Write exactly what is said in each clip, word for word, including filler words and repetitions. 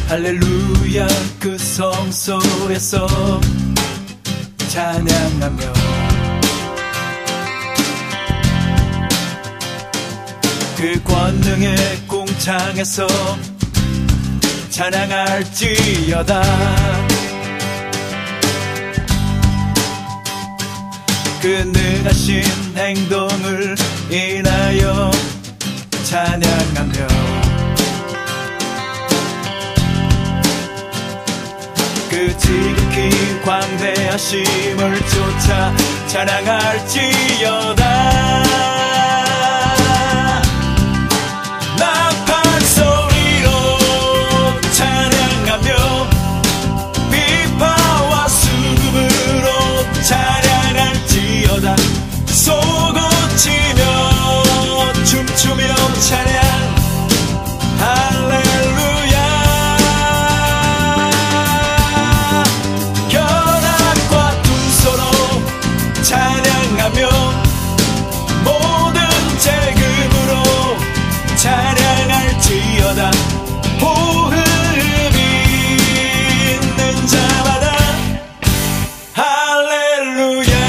할렐루야 그 성소에서 찬양하며 그 권능의 공창에서 찬양할지어다. 그 능하신 행동을 인하여 찬양하며 그 지극히 광대하심을 쫓아 찬양할지어다. 나팔 소리로 찬양하며 비파와 수금으로 찬양할지어다. 쏘고치며 춤추며 찬양 할렐루야. 견학과 둥소로 찬양하며 모든 재금으로 찬양할지어다. 호흡이 있는 자마다 할렐루야.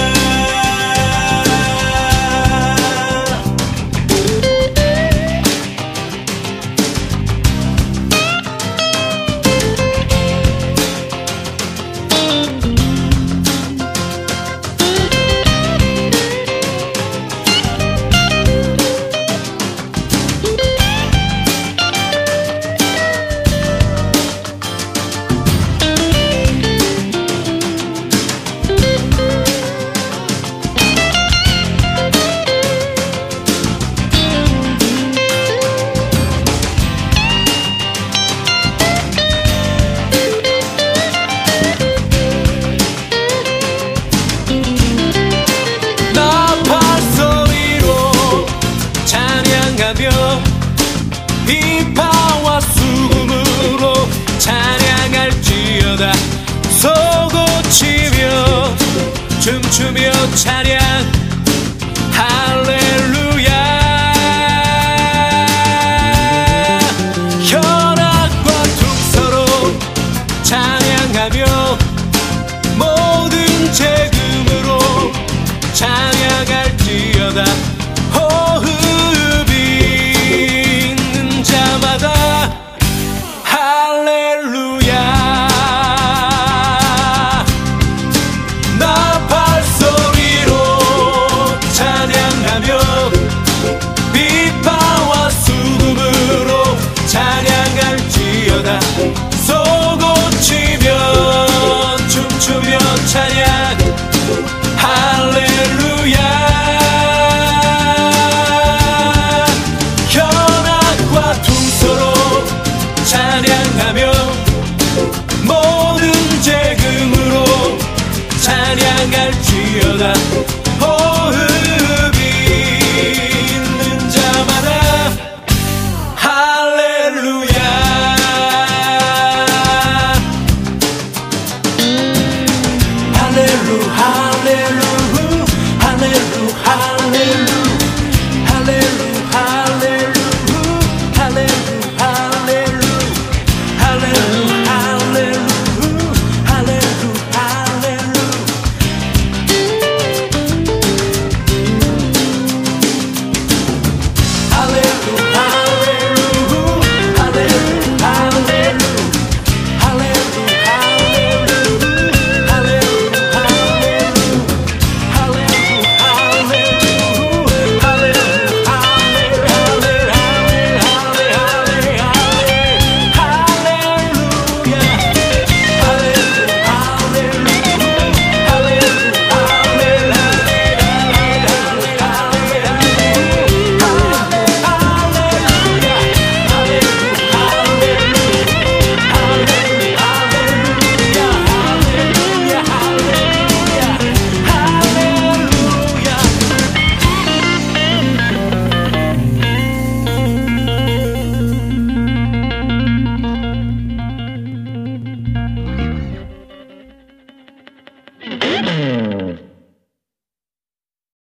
비파와 수금으로 찬양할지어다. 쏘고치며 춤추며 찬양 할렐루야. 현악과 둥소로 찬양하며 모든 재금으로 찬양할지어다. 할렐루야. 나팔 소리로 찬양하며 비파와 수금으로 찬양할지어다. 쏘고치며 춤추며 찬양 할렐루야. 현악과 둥소로 찬양하며 모든 재금으로 찬양할지어다.